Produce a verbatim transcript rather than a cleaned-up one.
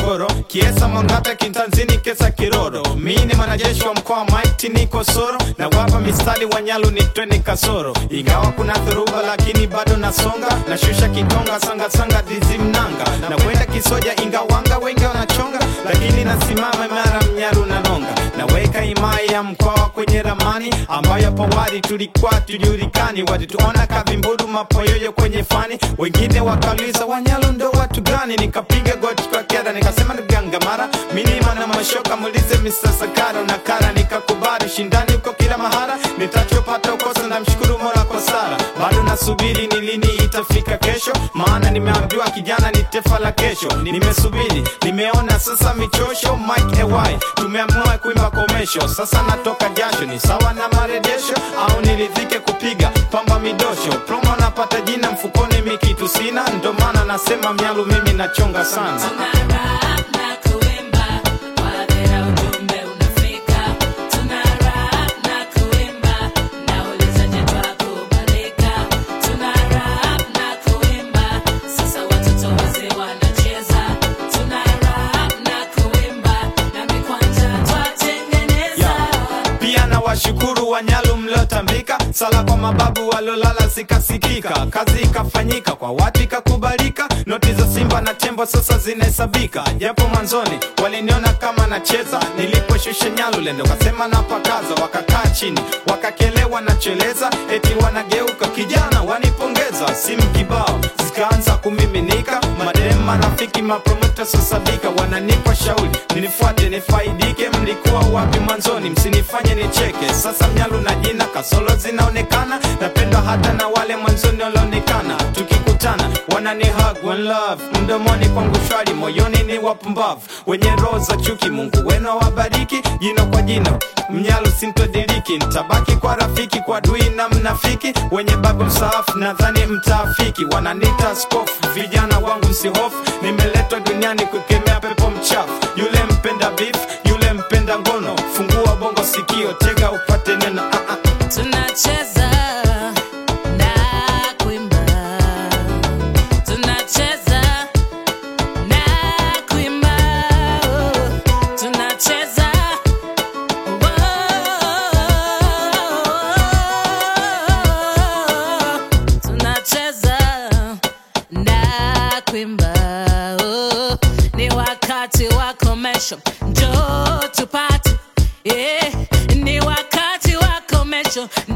Morogoro, Kiesa Mongata, Kintanzini, Kesa Kiroro. Mimi ni mwanajeshi wa mkoa Mighty niko Soro, na wapa mistari Wanyalu ni twende kasoro. Ingawa kuna dhuruba lakini bado nasonga, na shusha kitonga sanga sanga dizi mnanga. Na kwenda kisoja ingawanga wengi wanachonga, lakini nasimama imara Mnyalu na nonga. Na weka imai ya mkoa kwenye ramani, ambayo hapo wadi tulikuwa tujulikani. Walituona kavimbudu mapoyoyo kwenye fani, wengine wakauliza Wanyalu ndo watu gani? Nikapiga goti kwa kiada nikasema niganga mara, minima na mashoka mulize Mister Sakaro na Kara. Nikakubali shindani uko kila mahara, nitachopata ukosa na mshukuru Mola kwa sala. Bado nasubiri ni lini itafika kesho, maana nimeambiwa kijana ni tefa la kesho. Nimesubiri, nimeona sasa michosho. Mike A Y tumeamua kuimba komesho, sasa natoka jasho. Ni sawa na marejesho au nilidhike kupiga pamba midosho? Promo napata jina mfukoni mikitu sina, ndo maana nasema Mnyalu mimi nachonga sana. Washukuru Wanyalu mlotambika, sala kwa mababu walolala sikasikika. Kazi ikafanyika kwa watu ikakubalika, noti za Simba na Tembo sasa zinahesabika. Japo mwanzoni waliniona kama nacheza, niliposhusha Nyalu lendo kasema napakaza. Wakakaa chini wakakelewa na cheleza, eti wanageuka kijana wanipongeza. Simu kibao zikaanza kumiminika, madem marafiki mapromota sosabika. Wananipa shauri ninifuate nifaidike, mlikuwa wapi mwanzoni msinifanye nicheke. Sasa Mnyalu na jina kasolo zinaonekana, napendwa hata na wale mwanzoni walionekana. Tukikutana wanani hug one love, mdomoni kwangu shwari moyoni ni wapumbavu wenye roho za chuki. Mungu wenu wabariki, jino kwa jino Mnyalu sintodiriki. Nitabaki kwa rafiki, kwa dui na mnafiki, wenye babu msaafu nadhani mtaafiki. Wananita skofu, vijana wangu msihofu, nimeletwa duniani kukemea pepo mchafu. Yule mpenda beef, yule mpenda ngono, fungua bongo sikio tega upate neno. ah, ah. Tunacheza na kuimba, tunacheza na kuimba, tunacheza tunacheza na kuimba. Ni wakati wa komesho, njoo tupate. Yeah, ni wakati wa komesho,